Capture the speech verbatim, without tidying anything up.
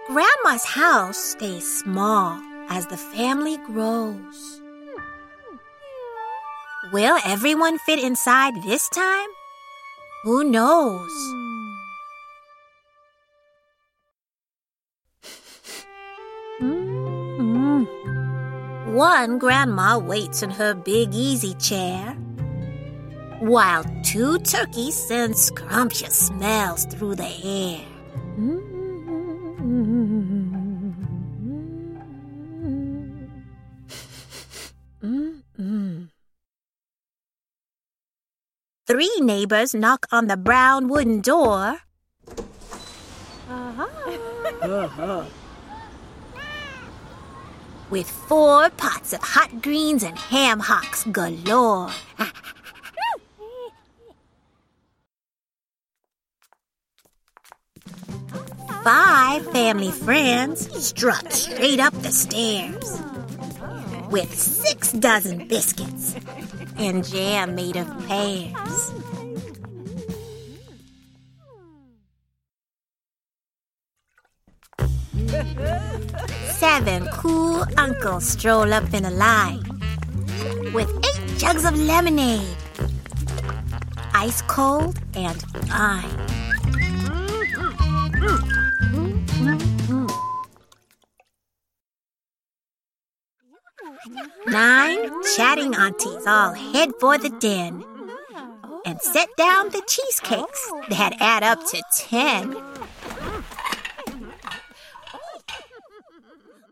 Grandma's house stays small as the family grows. Will everyone fit inside this time? Who knows? One grandma waits in her big easy chair, while two turkeys send scrumptious smells through the air. Three neighbors knock on the brown wooden door. Uh-huh. With four pots of hot greens and ham hocks galore. Five family friends strut straight up the stairs with six dozen biscuits and jam made of pears. Seven cool uncles stroll up in a line with eight jugs of lemonade, ice cold and fine. Nine chatting aunties all head for the den and set down the cheesecakes that add up to ten.